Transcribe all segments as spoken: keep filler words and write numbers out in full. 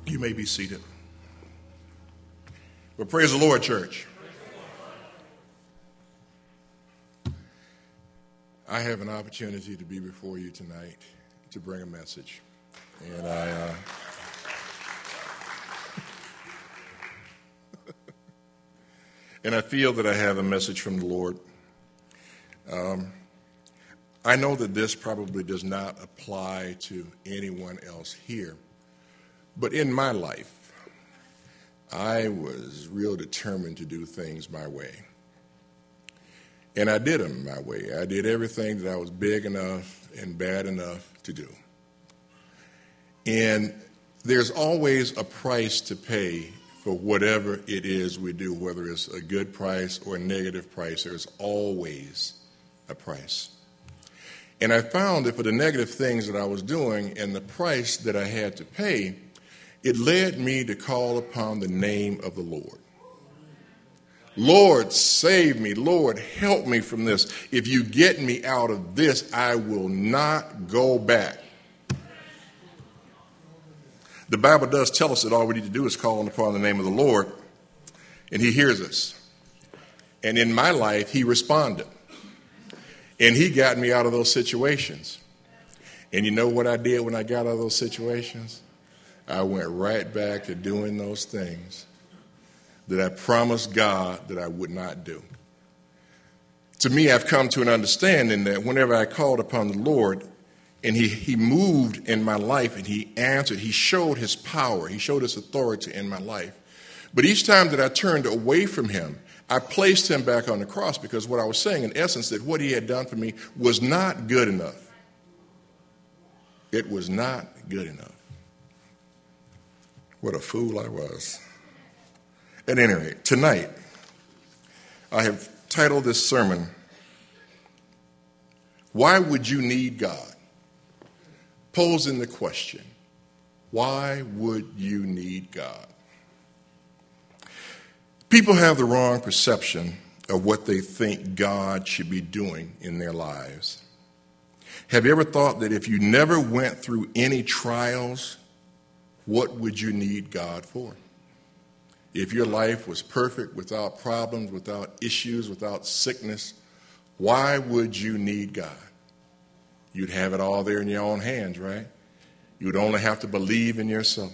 You may be seated. Well, praise the Lord, church. I have an opportunity to be before you tonight to bring a message. And I, uh, and I feel that I have a message from the Lord. Um, I know that this probably does not apply to anyone else here, but in my life, I was real determined to do things my way. And I did them my way. I did everything that I was big enough and bad enough to do. And there's always a price to pay for whatever it is we do, whether it's a good price or a negative price. There's always a price. And I found that for the negative things that I was doing and the price that I had to pay, it led me to call upon the name of the Lord. Lord, save me. Lord, help me from this. If you get me out of this, I will not go back. The Bible does tell us that all we need to do is call upon the name of the Lord, and he hears us. And in my life, he responded. And he got me out of those situations. And you know what I did when I got out of those situations? I went right back to doing those things that I promised God that I would not do. To me, I've come to an understanding that whenever I called upon the Lord and he, he moved in my life and he answered, he showed his power, he showed his authority in my life. But each time that I turned away from him, I placed him back on the cross because what I was saying, in essence, that what he had done for me was not good enough. It was not good enough. What a fool I was. At any rate, tonight, I have titled this sermon, Why Would You Need God? Posing the question, why would you need God? People have the wrong perception of what they think God should be doing in their lives. Have you ever thought that if you never went through any trials, what would you need God for? If your life was perfect, without problems, without issues, without sickness, why would you need God? You'd have it all there in your own hands, right? You'd only have to believe in yourself.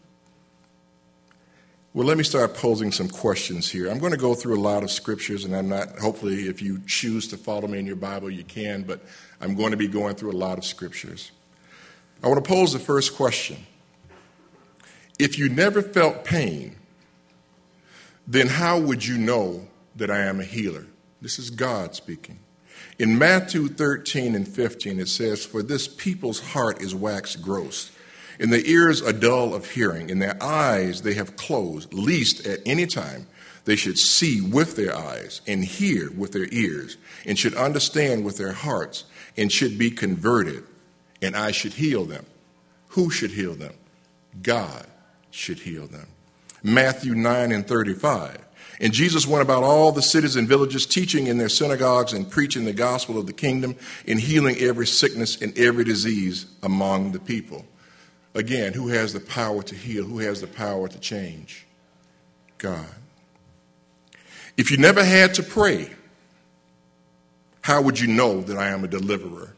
Well, let me start posing some questions here. I'm going to go through a lot of scriptures, and I'm not, hopefully, if you choose to follow me in your Bible, you can, but I'm going to be going through a lot of scriptures. I want to pose the first question. If you never felt pain, then how would you know that I am a healer? This is God speaking. In Matthew thirteen and fifteen, it says, For this people's heart is waxed gross, and their ears are dull of hearing, and their eyes they have closed, lest at any time they should see with their eyes, and hear with their ears, and should understand with their hearts, and should be converted, and I should heal them. Who should heal them? God should heal them. Matthew nine and thirty-five. And Jesus went about all the cities and villages, teaching in their synagogues and preaching the gospel of the kingdom and healing every sickness and every disease among the people. Again, who has the power to heal? Who has the power to change? God. If you never had to pray, how would you know that I am a deliverer?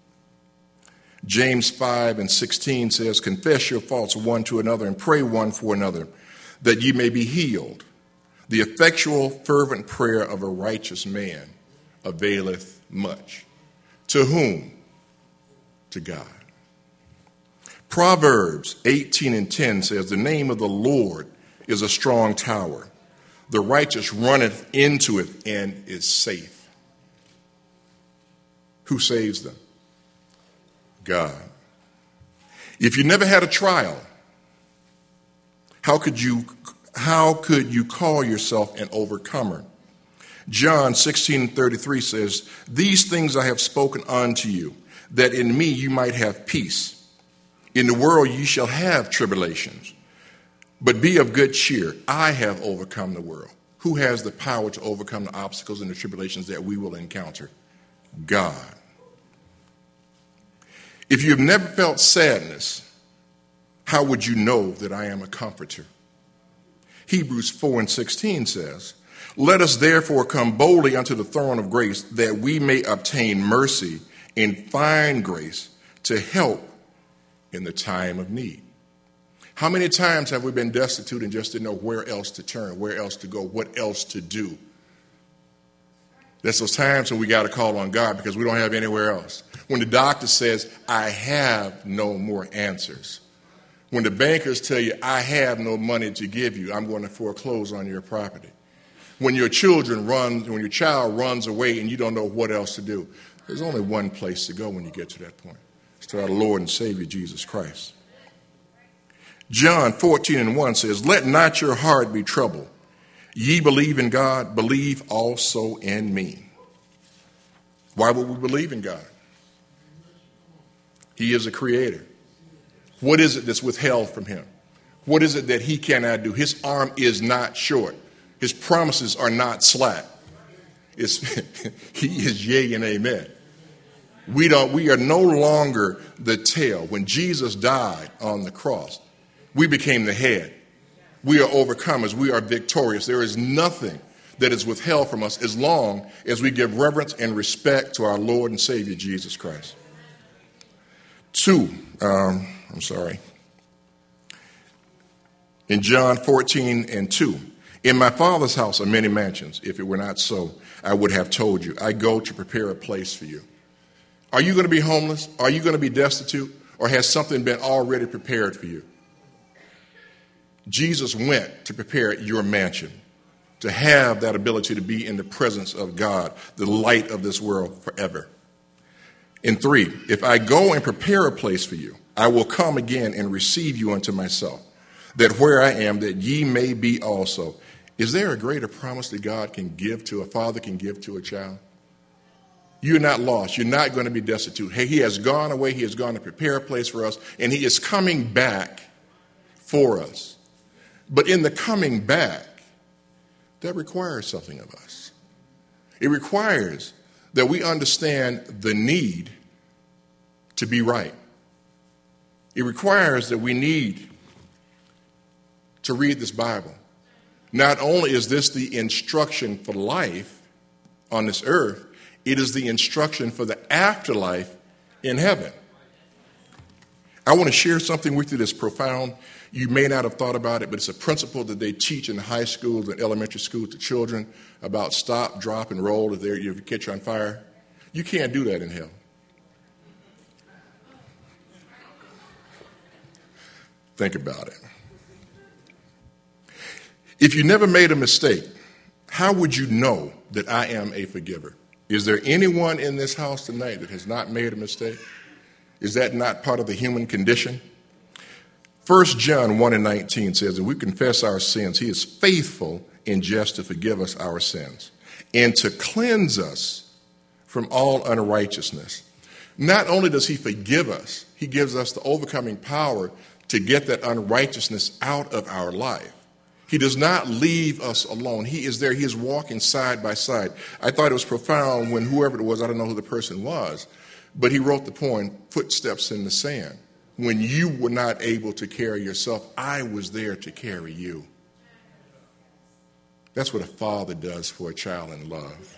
James five and sixteen says, Confess your faults one to another and pray one for another, that ye may be healed. The effectual, fervent prayer of a righteous man availeth much. To whom? To God. Proverbs eighteen and ten says, The name of the Lord is a strong tower. The righteous runneth into it and is safe. Who saves them? God. If you never had a trial, how could you how could you call yourself an overcomer? John sixteen and thirty-three says, These things I have spoken unto you, that in me you might have peace. In the world ye shall have tribulations, but be of good cheer. I have overcome the world. Who has the power to overcome the obstacles and the tribulations that we will encounter? God. If you've never felt sadness, how would you know that I am a comforter? Hebrews four and sixteen says, let us therefore come boldly unto the throne of grace, that we may obtain mercy and find grace to help in the time of need. How many times have we been destitute and just didn't know where else to turn, where else to go, what else to do? That's those times when we got to call on God because we don't have anywhere else. When the doctor says, I have no more answers. When the bankers tell you, I have no money to give you, I'm going to foreclose on your property. When your children run, when your child runs away and you don't know what else to do, there's only one place to go when you get to that point. It's to our Lord and Savior, Jesus Christ. John fourteen and one says, let not your heart be troubled. Ye believe in God, believe also in me. Why would we believe in God? He is a creator. What is it that's withheld from him? What is it that he cannot do? His arm is not short. His promises are not slack. It's, he is yea and amen. We don't. We are no longer the tail. When Jesus died on the cross, we became the head. We are overcomers. We are victorious. There is nothing that is withheld from us as long as we give reverence and respect to our Lord and Savior, Jesus Christ. Two, um, I'm sorry. In John fourteen and two, in my Father's house are many mansions. If it were not so, I would have told you. I go to prepare a place for you. Are you going to be homeless? Are you going to be destitute? Or has something been already prepared for you? Jesus went to prepare your mansion, to have that ability to be in the presence of God, the light of this world forever. And three, if I go and prepare a place for you, I will come again and receive you unto myself, that where I am, that ye may be also. Is there a greater promise that God can give to, a father can give to a child? You're not lost. You're not going to be destitute. Hey, he has gone away. He has gone to prepare a place for us, and he is coming back for us. But in the coming back, that requires something of us. It requires that we understand the need to be right. It requires that we need to read this Bible. Not only is this the instruction for life on this earth, it is the instruction for the afterlife in heaven. I want to share something with you that's profound. You may not have thought about it, but it's a principle that they teach in high schools and elementary schools to children about stop, drop, and roll if, if you catch on fire. You can't do that in hell. Think about it. If you never made a mistake, how would you know that I am a forgiver? Is there anyone in this house tonight that has not made a mistake? Is that not part of the human condition? First John one and nineteen says, if we confess our sins, he is faithful and just to forgive us our sins and to cleanse us from all unrighteousness. Not only does he forgive us, he gives us the overcoming power to get that unrighteousness out of our life. He does not leave us alone. He is there. He is walking side by side. I thought it was profound when whoever it was, I don't know who the person was, but he wrote the poem, Footsteps in the Sand. When you were not able to carry yourself, I was there to carry you. That's what a father does for a child in love.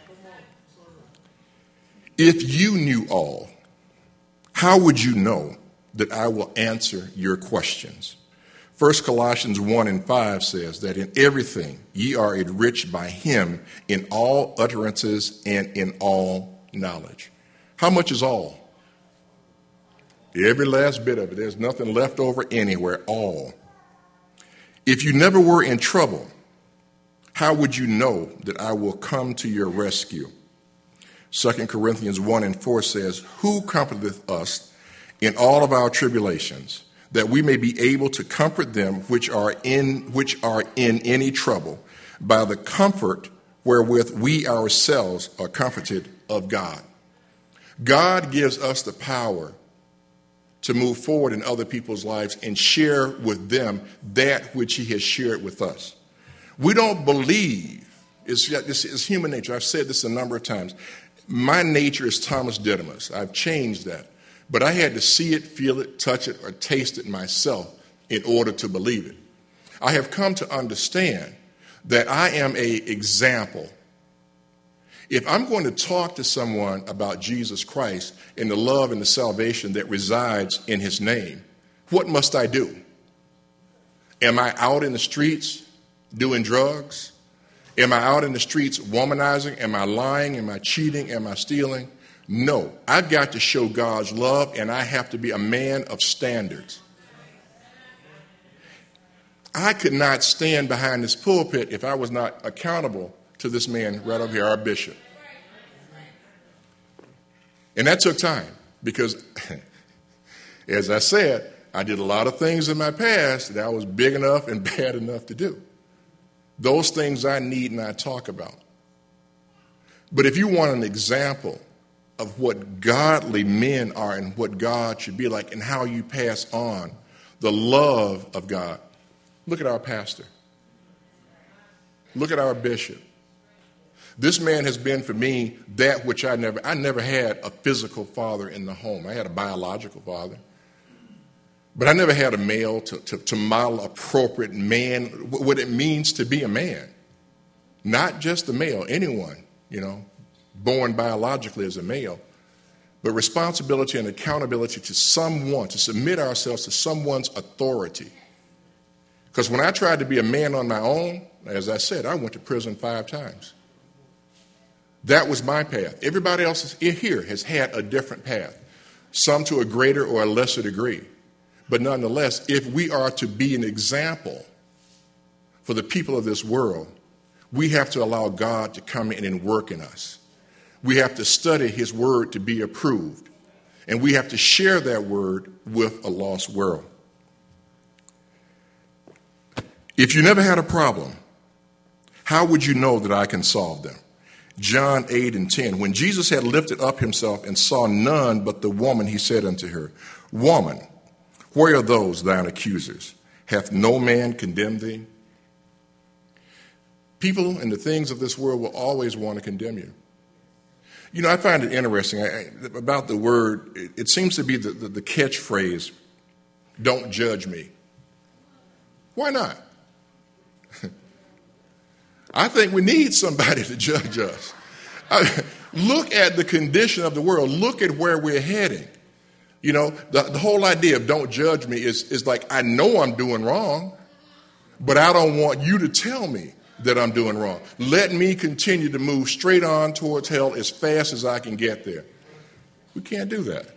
If you knew all, how would you know that I will answer your questions? First Colossians one and five says that in everything ye are enriched by him in all utterances and in all knowledge. How much is all? Every last bit of it. There's nothing left over anywhere. All. If you never were in trouble, how would you know that I will come to your rescue? Second Corinthians one and four says, who comforteth us in all of our tribulations, that we may be able to comfort them which are in which are in any trouble, by the comfort wherewith we ourselves are comforted of God. God gives us the power to move forward in other people's lives and share with them that which he has shared with us. We don't believe, it's, it's, it's human nature. I've said this a number of times. My nature is Thomas Didymus. I've changed that. But I had to see it, feel it, touch it, or taste it myself in order to believe it. I have come to understand that I am an example. If I'm going to talk to someone about Jesus Christ and the love and the salvation that resides in his name, what must I do? Am I out in the streets doing drugs? Am I out in the streets womanizing? Am I lying? Am I cheating? Am I stealing? No. I've got to show God's love, and I have to be a man of standards. I could not stand behind this pulpit if I was not accountable to this man right over here, our bishop. And that took time because, as I said, I did a lot of things in my past that I was big enough and bad enough to do. Those things I need not talk about. But if you want an example of what godly men are and what God should be like and how you pass on the love of God, look at our pastor. Look at our bishop. This man has been for me that which I never, I never had a physical father in the home. I had a biological father. But I never had a male to, to, to model appropriate man, what it means to be a man. Not just a male, anyone, you know, born biologically as a male. But responsibility and accountability to someone, to submit ourselves to someone's authority. Because when I tried to be a man on my own, as I said, I went to prison five times. That was my path. Everybody else here has had a different path, some to a greater or a lesser degree. But nonetheless, if we are to be an example for the people of this world, we have to allow God to come in and work in us. We have to study his word to be approved. And we have to share that word with a lost world. If you never had a problem, how would you know that I can solve them? John eight and ten, when Jesus had lifted up himself and saw none but the woman, he said unto her, Woman, where are those thine accusers? Hath no man condemned thee? People and the things of this world will always want to condemn you. You know, I find it interesting I, about the word, it, it seems to be the, the, the catchphrase, don't judge me. Why not? I think we need somebody to judge us. I, look at the condition of the world. Look at where we're heading. You know, the, the whole idea of don't judge me is, is like, I know I'm doing wrong, but I don't want you to tell me that I'm doing wrong. Let me continue to move straight on towards hell as fast as I can get there. We can't do that.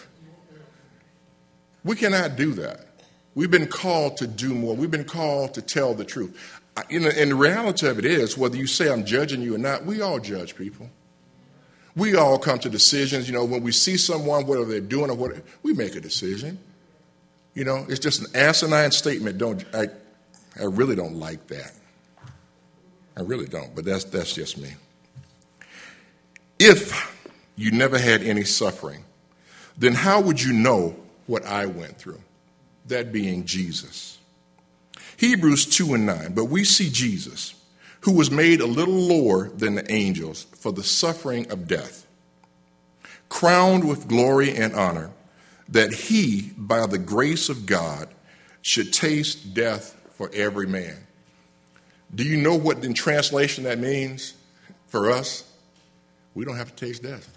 We cannot do that. We've been called to do more. We've been called to tell the truth. You know, and the reality of it is, whether you say I'm judging you or not, we all judge people. We all come to decisions. You know, when we see someone, whether they're doing or what, we make a decision. You know, it's just an asinine statement. Don't I? I really don't like that. I really don't. But that's that's just me. If you never had any suffering, then how would you know what I went through? That being Jesus. Hebrews two and nine, but we see Jesus, who was made a little lower than the angels for the suffering of death, crowned with glory and honor, that he, by the grace of God, should taste death for every man. Do you know what in translation that means for us? We don't have to taste death.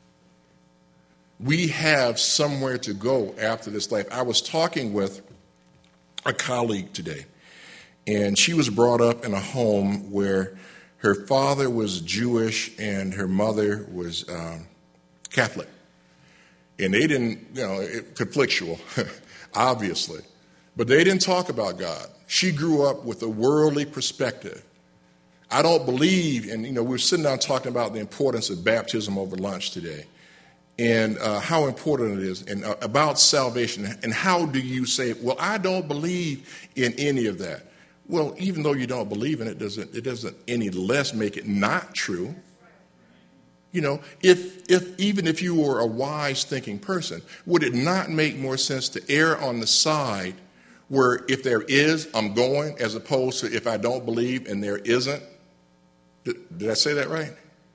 We have somewhere to go after this life. I was talking with a colleague today, and she was brought up in a home where her father was Jewish and her mother was um, Catholic. And they didn't, you know, it, conflictual, obviously, but they didn't talk about God. She grew up with a worldly perspective. I don't believe, and you know, we were sitting down talking about the importance of baptism over lunch today, and uh, how important it is, and uh, about salvation, and how do you say, well, I don't believe in any of that. Well, even though you don't believe in it, doesn't it doesn't any less make it not true. You know, if if even if you were a wise thinking person, would it not make more sense to err on the side where if there is, I'm going, as opposed to if I don't believe and there isn't? Did, did I say that right?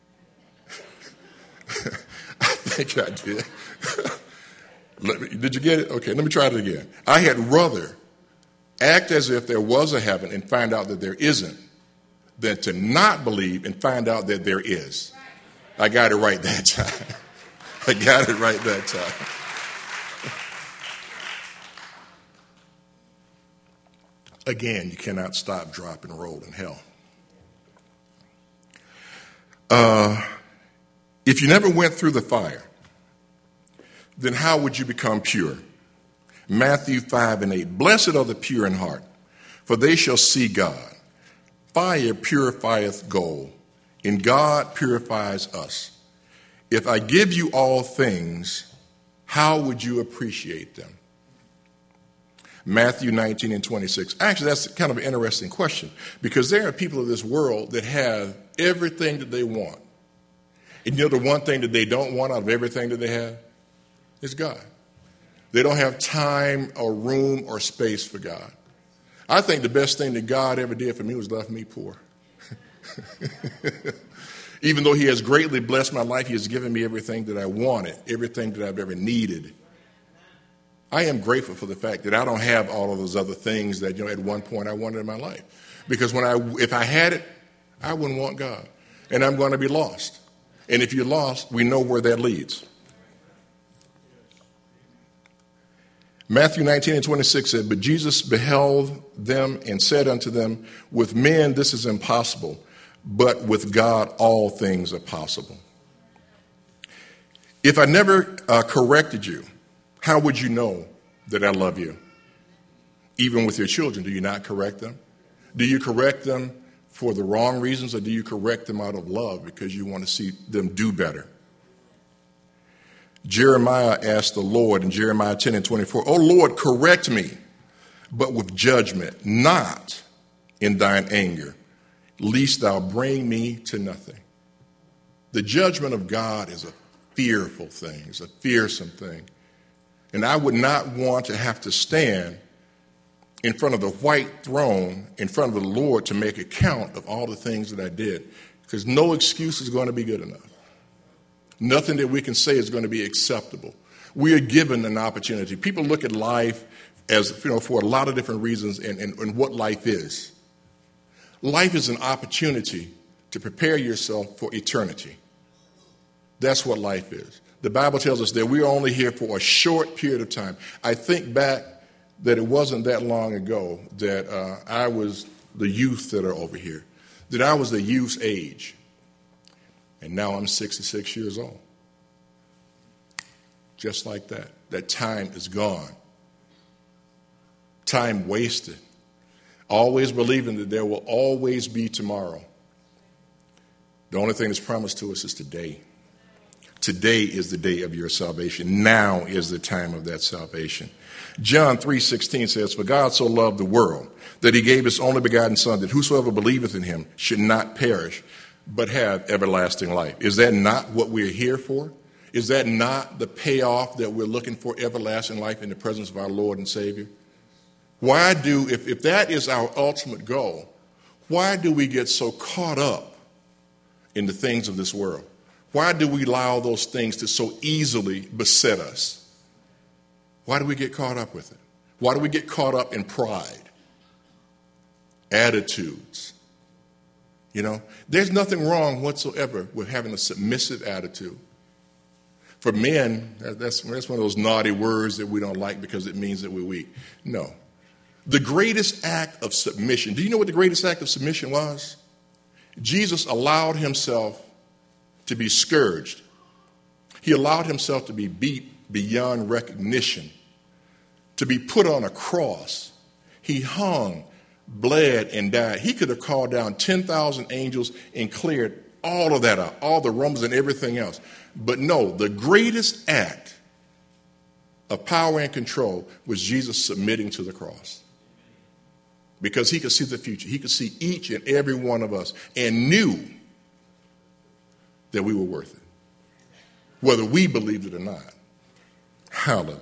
I think I did. Let me, did you get it? Okay, let me try it again. I had rather act as if there was a heaven and find out that there isn't, than to not believe and find out that there is. I got it right that time. I got it right that time. Again, you cannot stop, drop, and roll in hell. Uh, if you never went through the fire, then how would you become pure? Matthew five and eight. Blessed are the pure in heart, for they shall see God. Fire purifieth gold, and God purifies us. If I give you all things, how would you appreciate them? Matthew nineteen and twenty-six. Actually, that's kind of an interesting question, because there are people of this world that have everything that they want. And you know the one thing that they don't want out of everything that they have? Is God. They don't have time or room or space for God. I think the best thing that God ever did for me was left me poor. Even though he has greatly blessed my life, he has given me everything that I wanted, everything that I've ever needed. I am grateful for the fact that I don't have all of those other things that, you know, at one point I wanted in my life. Because when I, if I had it, I wouldn't want God. And I'm going to be lost. And if you're lost, we know where that leads. Matthew nineteen and twenty-six said, but Jesus beheld them and said unto them, with men this is impossible, but with God all things are possible. If I never uh, corrected you, how would you know that I love you? Even with your children, do you not correct them? Do you correct them for the wrong reasons, or do you correct them out of love because you want to see them do better? Jeremiah asked the Lord in Jeremiah ten and twenty-four, O Lord, correct me, but with judgment, not in thine anger, lest thou bring me to nothing. The judgment of God is a fearful thing. It's a fearsome thing. And I would not want to have to stand in front of the white throne, in front of the Lord, to make account of all the things that I did, because no excuse is going to be good enough. Nothing that we can say is going to be acceptable. We are given an opportunity. People look at life as, you know, for a lot of different reasons and, and, and what life is. Life is an opportunity to prepare yourself for eternity. That's what life is. The Bible tells us that we are only here for a short period of time. I think back that it wasn't that long ago that uh, I was the youth that are over here, that I was the youth age. And now I'm sixty-six years old. Just like that. That time is gone. Time wasted. Always believing that there will always be tomorrow. The only thing that's promised to us is today. Today is the day of your salvation. Now is the time of that salvation. John three sixteen says, for God so loved the world that he gave his only begotten Son, that whosoever believeth in him should not perish, but have everlasting life. Is that not what we're here for? Is that not the payoff that we're looking for, everlasting life in the presence of our Lord and Savior? Why do, if, if that is our ultimate goal, why do we get so caught up in the things of this world? Why do we allow those things to so easily beset us? Why do we get caught up with it? Why do we get caught up in pride, attitudes? You know, there's nothing wrong whatsoever with having a submissive attitude. For men, that's, that's one of those naughty words that we don't like because it means that we're weak. No. The greatest act of submission, do you know what the greatest act of submission was? Jesus allowed himself to be scourged. He allowed himself to be beat beyond recognition, to be put on a cross. He hung, bled, and died. He could have called down ten thousand angels and cleared all of that out, all the rumbles and everything else. But no, the greatest act of power and control was Jesus submitting to the cross. Because he could see the future. He could see each and every one of us and knew that we were worth it, whether we believed it or not. Hallelujah.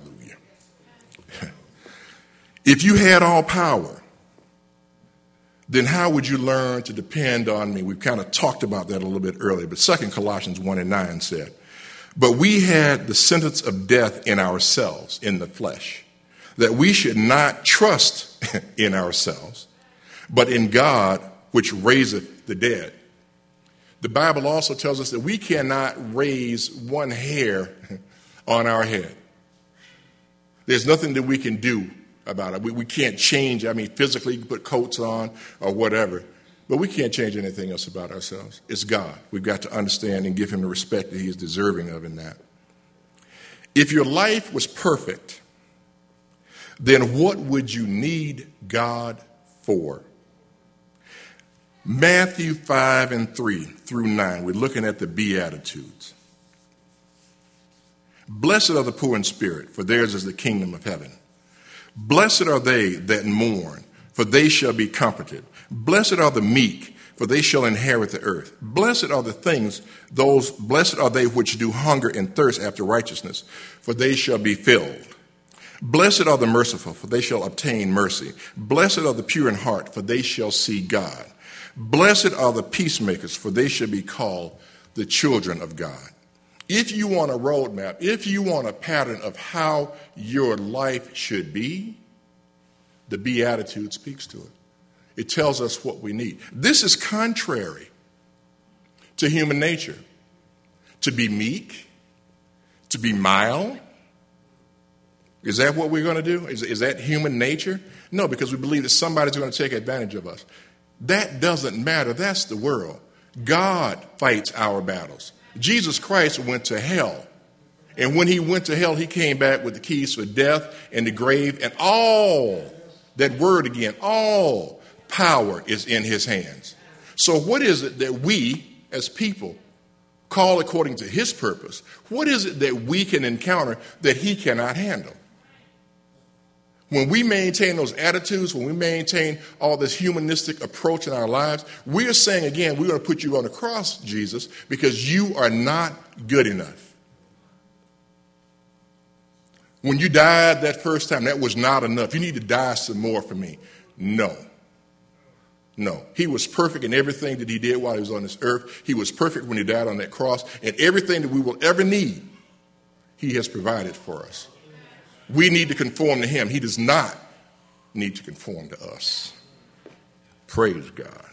If you had all power, then how would you learn to depend on me? We've kind of talked about that a little bit earlier, but Second Colossians one and nine said, but we had the sentence of death in ourselves, in the flesh, that we should not trust in ourselves, but in God, which raiseth the dead. The Bible also tells us that we cannot raise one hair on our head. There's nothing that we can do about it. We, we can't change. I mean, physically put coats on or whatever, but we can't change anything else about ourselves. It's God. We've got to understand and give him the respect that he is deserving of in that. If your life was perfect, then what would you need God for? Matthew five and three through nine, we're looking at the Beatitudes. Blessed are the poor in spirit, for theirs is the kingdom of heaven. Blessed are they that mourn, for they shall be comforted. Blessed are the meek, for they shall inherit the earth. Blessed are the things, those, blessed are they which do hunger and thirst after righteousness, for they shall be filled. Blessed are the merciful, for they shall obtain mercy. Blessed are the pure in heart, for they shall see God. Blessed are the peacemakers, for they shall be called the children of God. If you want a roadmap, if you want a pattern of how your life should be, the Beatitude speaks to it. It tells us what we need. This is contrary to human nature. To be meek, to be mild. Is that what we're going to do? Is, is that human nature? No, because we believe that somebody's going to take advantage of us. That doesn't matter. That's the world. God fights our battles. Jesus Christ went to hell. And when he went to hell, he came back with the keys for death and the grave and all, that word again, all power is in his hands. So what is it that we as people call according to his purpose? What is it that we can encounter that he cannot handle? When we maintain those attitudes, when we maintain all this humanistic approach in our lives, we are saying, again, we're going to put you on the cross, Jesus, because you are not good enough. When you died that first time, that was not enough. You need to die some more for me. No. No. He was perfect in everything that he did while he was on this earth. He was perfect when he died on that cross. And everything that we will ever need, he has provided for us. We need to conform to him. He does not need to conform to us. Praise God.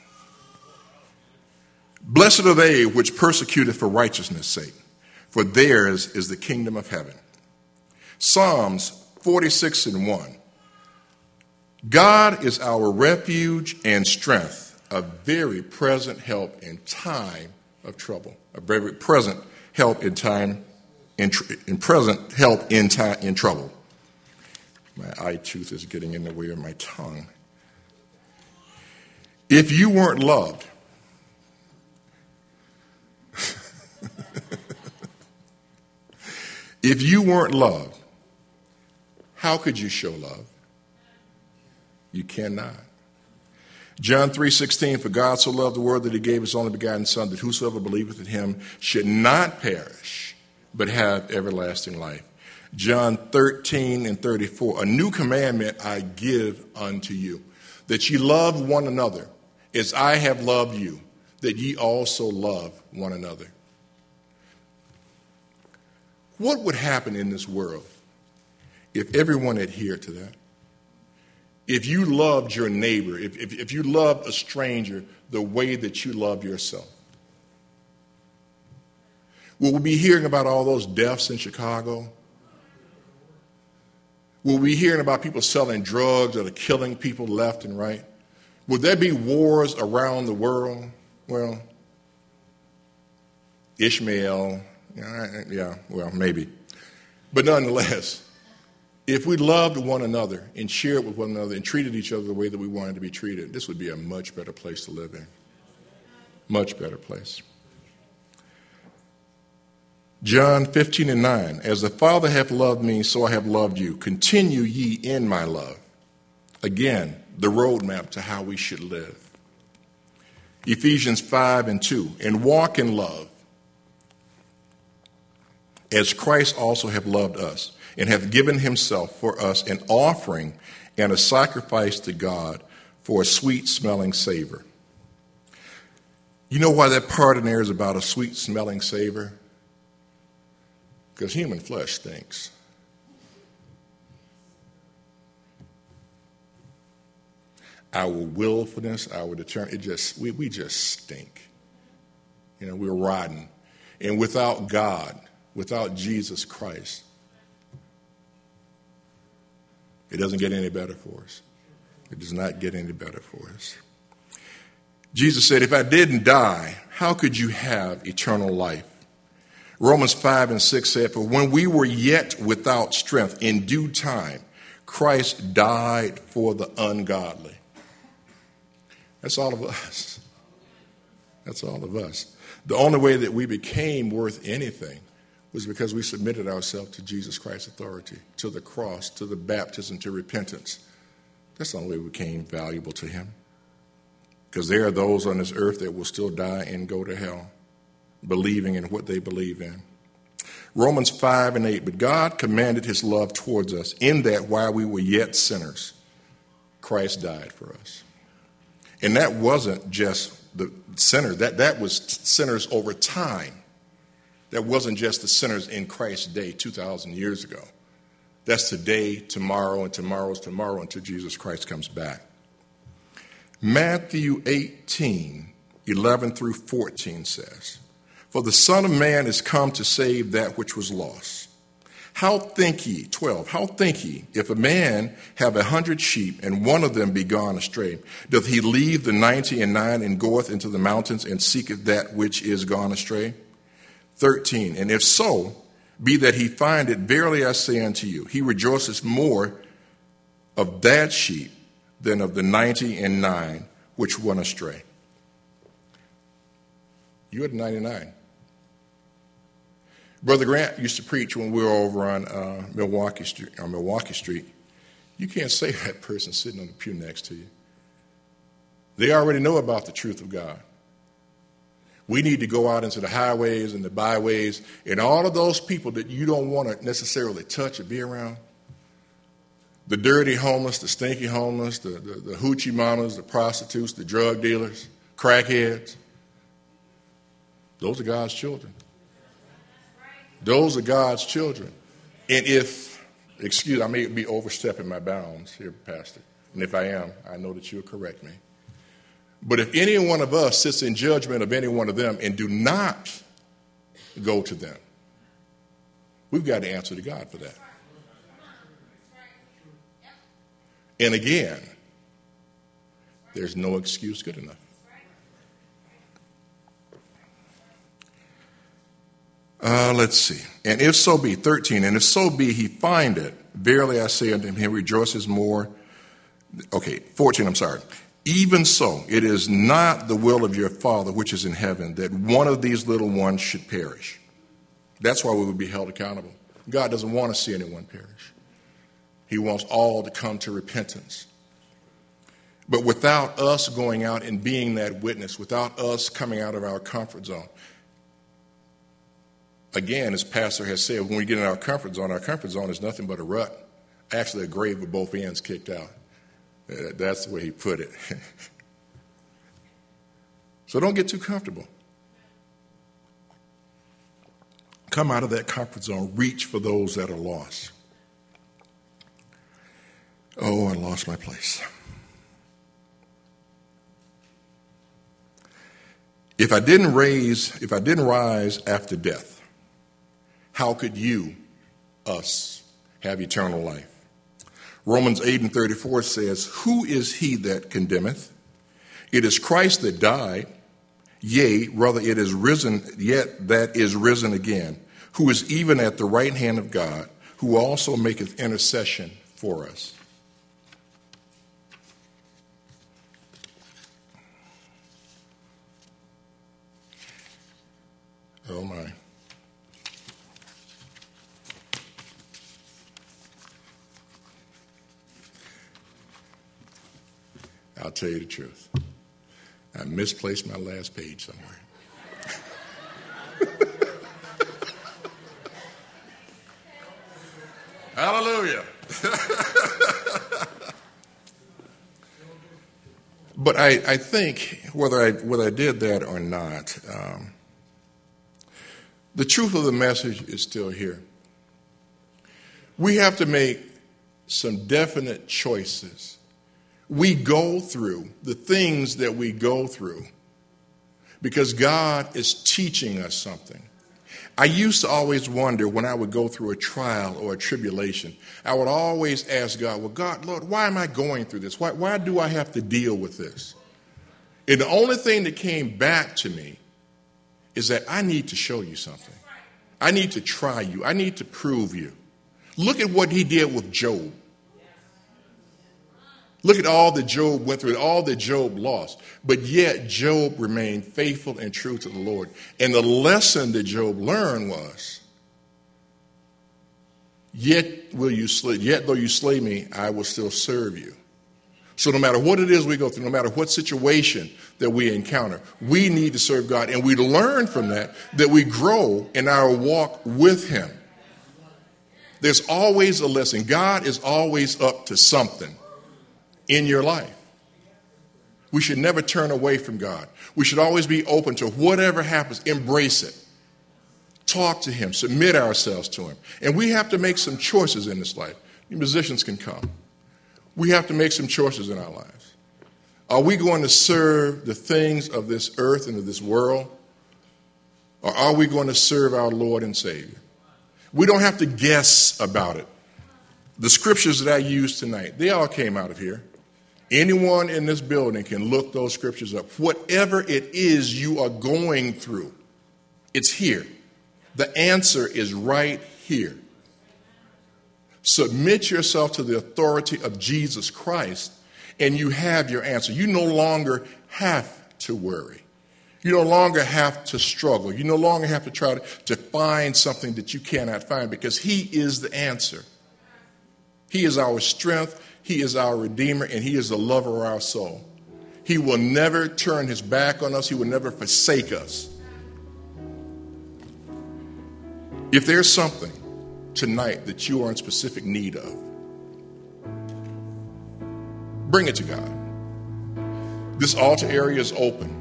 Blessed are they which persecuteth for righteousness' sake, for theirs is the kingdom of heaven. Psalms forty-six and one. God is our refuge and strength, a very present help in time of trouble. A very present help in time, in, tr- in present help in time in trouble. My eye tooth is getting in the way of my tongue. If you weren't loved, if you weren't loved, how could you show love? You cannot. John three sixteen, for God so loved the world that he gave his only begotten Son, that whosoever believeth in him should not perish, but have everlasting life. John thirteen and thirty-four, a new commandment I give unto you, that ye love one another as I have loved you, that ye also love one another. What would happen in this world if everyone adhered to that? If you loved your neighbor, if, if, if you loved a stranger the way that you love yourself? Will we be hearing about all those deaths in Chicago? Will we be hearing about people selling drugs that are killing people left and right? Would there be wars around the world? Well, Ishmael, yeah, yeah, well, maybe. But nonetheless, if we loved one another and shared with one another and treated each other the way that we wanted to be treated, this would be a much better place to live in. Much better place. John fifteen and nine, as the Father hath loved me, so I have loved you. Continue ye in my love. Again, the roadmap to how we should live. Ephesians five and two, and walk in love, as Christ also hath loved us, and hath given himself for us an offering and a sacrifice to God for a sweet-smelling savor. You know why that part in there is about a sweet-smelling savor? Because human flesh stinks. our willfulness, our determination, it just, we, we just stink. You know, we're rotten. And without God, without Jesus Christ, it doesn't get any better for us. It does not get any better for us. Jesus said, if I didn't die, how could you have eternal life? Romans five and six said, for when we were yet without strength, in due time, Christ died for the ungodly. That's all of us. That's all of us. The only way that we became worth anything was because we submitted ourselves to Jesus Christ's authority, to the cross, to the baptism, to repentance. That's the only way we became valuable to him. Because there are those on this earth that will still die and go to hell, believing in what they believe in. Romans five and eight, but God commanded his love towards us in that while we were yet sinners, Christ died for us. And that wasn't just the sinners. That, that was sinners over time. That wasn't just the sinners in Christ's day two thousand years ago. That's today, tomorrow, and tomorrow's tomorrow until Jesus Christ comes back. Matthew eighteen, eleven through fourteen says, for the Son of Man is come to save that which was lost. How think ye, twelve, how think ye, if a man have a hundred sheep, and one of them be gone astray, doth he leave the ninety and nine, and goeth into the mountains, and seeketh that which is gone astray? thirteen, and if so, be that he find it, verily I say unto you, he rejoices more of that sheep than of the ninety and nine which went astray. You had ninety-nine. Brother Grant used to preach when we were over on uh, Milwaukee Street. On Milwaukee Street, you can't say that person sitting on the pew next to you. They already know about the truth of God. We need to go out into the highways and the byways and all of those people that you don't want to necessarily touch or be around. The dirty homeless, the stinky homeless, the, the, the hoochie mamas, the prostitutes, the drug dealers, crackheads. Those are God's children. Those are God's children. And if, excuse, I may be overstepping my bounds here, Pastor. And if I am, I know that you'll correct me. But if any one of us sits in judgment of any one of them and do not go to them, we've got to answer to God for that. And again, there's no excuse good enough. Uh, let's see. And if so be, thirteen, and if so be he find it, verily I say unto him, he rejoices more. Okay, fourteen, I'm sorry. Even so, it is not the will of your Father which is in heaven that one of these little ones should perish. That's why we would be held accountable. God doesn't want to see anyone perish. He wants all to come to repentance. But without us going out and being that witness, without us coming out of our comfort zone, again, as Pastor has said, when we get in our comfort zone, our comfort zone is nothing but a rut, actually a grave with both ends kicked out. That's the way he put it. So don't get too comfortable. Come out of that comfort zone. Reach for those that are lost. Oh, I lost my place. If I didn't raise, if I didn't rise after death, how could you, us, have eternal life? Romans eight and thirty-four says, who is he that condemneth? It is Christ that died, yea, rather it is risen, yet that is risen again, who is even at the right hand of God, who also maketh intercession for us. Oh my. I'll tell you the truth. I misplaced my last page somewhere. Hallelujah. But I, I think, whether I, whether I did that or not, um, the truth of the message is still here. We have to make some definite choices. we go through, the things that we go through, because God is teaching us something. I used to always wonder when I would go through a trial or a tribulation, I would always ask God, well, God, Lord, why am I going through this? Why, why do I have to deal with this? And the only thing that came back to me is that I need to show you something. I need to try you. I need to prove you. Look at what he did with Job. Look at all that Job went through, all that Job lost. But yet Job remained faithful and true to the Lord. And the lesson that Job learned was, yet will you slay, yet though you slay me, I will still serve you. So no matter what it is we go through, no matter what situation that we encounter, we need to serve God. And we learn from that, that we grow in our walk with him. There's always a lesson. God is always up to something in your life. We should never turn away from God. We should always be open to whatever happens. Embrace it. Talk to him. Submit ourselves to him. And we have to make some choices in this life. Musicians can come. We have to make some choices in our lives. Are we going to serve the things of this earth and of this world? Or are we going to serve our Lord and Savior? We don't have to guess about it. The scriptures that I used tonight, they all came out of here. Anyone in this building can look those scriptures up. Whatever it is you are going through, it's here. The answer is right here. Submit yourself to the authority of Jesus Christ, and you have your answer. You no longer have to worry. You no longer have to struggle. You no longer have to try to, to find something that you cannot find, because he is the answer. He is our strength. He is our Redeemer, and he is the lover of our soul. He will never turn his back on us. He will never forsake us. If there's something tonight that you are in specific need of, bring it to God. This altar area is open.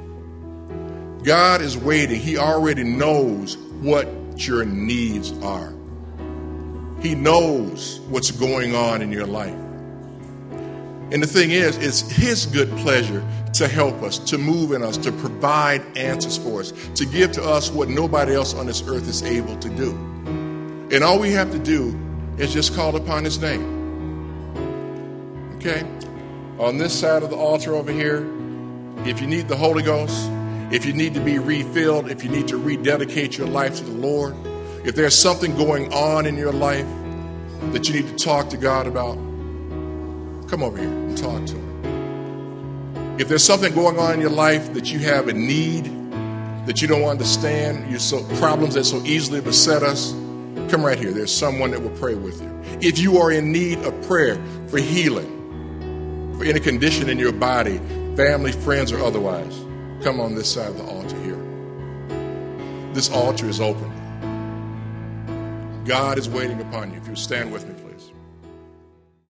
God is waiting. He already knows what your needs are. He knows what's going on in your life. And the thing is, it's his good pleasure to help us, to move in us, to provide answers for us, to give to us what nobody else on this earth is able to do. And all we have to do is just call upon his name. Okay? On this side of the altar over here, if you need the Holy Ghost, if you need to be refilled, if you need to rededicate your life to the Lord, if there's something going on in your life that you need to talk to God about, come over here and talk to him. If there's something going on in your life that you have a need that you don't understand, you're so problems that so easily beset us, come right here. There's someone that will pray with you. If you are in need of prayer for healing, for any condition in your body, family, friends, or otherwise, come on this side of the altar here. This altar is open. God is waiting upon you. If you stand with me, please.